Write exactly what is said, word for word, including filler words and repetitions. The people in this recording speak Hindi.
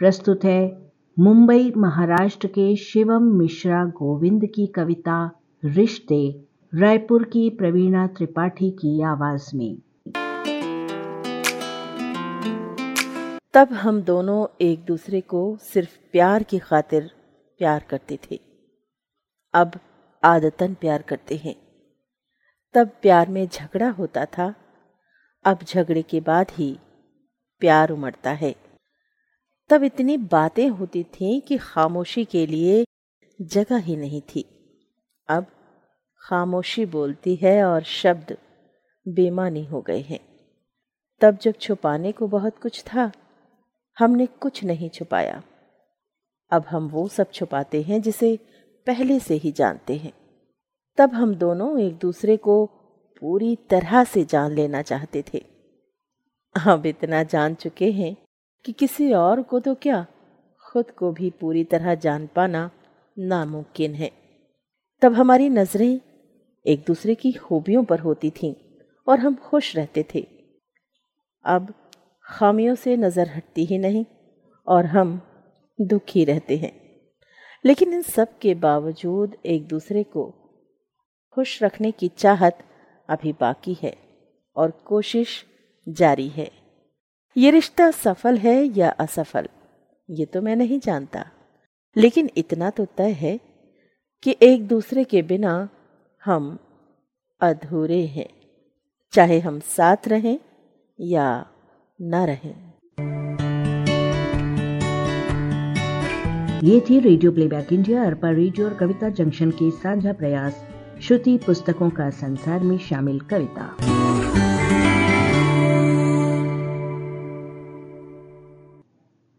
प्रस्तुत है मुंबई महाराष्ट्र के शिवम मिश्रा गोविंद की कविता रिश्ते, रायपुर की प्रवीणा त्रिपाठी की आवाज में। तब हम दोनों एक दूसरे को सिर्फ प्यार की खातिर प्यार करते थे, अब आदतन प्यार करते हैं। तब प्यार में झगड़ा होता था, अब झगड़े के बाद ही प्यार उमड़ता है। तब इतनी बातें होती थीं कि खामोशी के लिए जगह ही नहीं थी, अब खामोशी बोलती है और शब्द बेमानी हो गए हैं। तब जब छुपाने को बहुत कुछ था, हमने कुछ नहीं छुपाया, अब हम वो सब छुपाते हैं जिसे पहले से ही जानते हैं। तब हम दोनों एक दूसरे को पूरी तरह से जान लेना चाहते थे, अब इतना जान चुके हैं कि किसी और को तो क्या, खुद को भी पूरी तरह जान पाना नामुमकिन है। तब हमारी नजरें एक दूसरे की खूबियों पर होती थीं और हम खुश रहते थे। अब खामियों से नजर हटती ही नहीं और हम दुखी रहते हैं। लेकिन इन सब के बावजूद एक दूसरे को खुश रखने की चाहत अभी बाकी है और कोशिश जारी है। ये रिश्ता सफल है या असफल, ये तो मैं नहीं जानता, लेकिन इतना तो तय है कि एक दूसरे के बिना हम अधूरे हैं, चाहे हम साथ रहें या न रहें। ये थी radio playback India, Arpa radio और कविता जंक्शन के साझा प्रयास श्रुति पुस्तकों का संसार में शामिल कविता।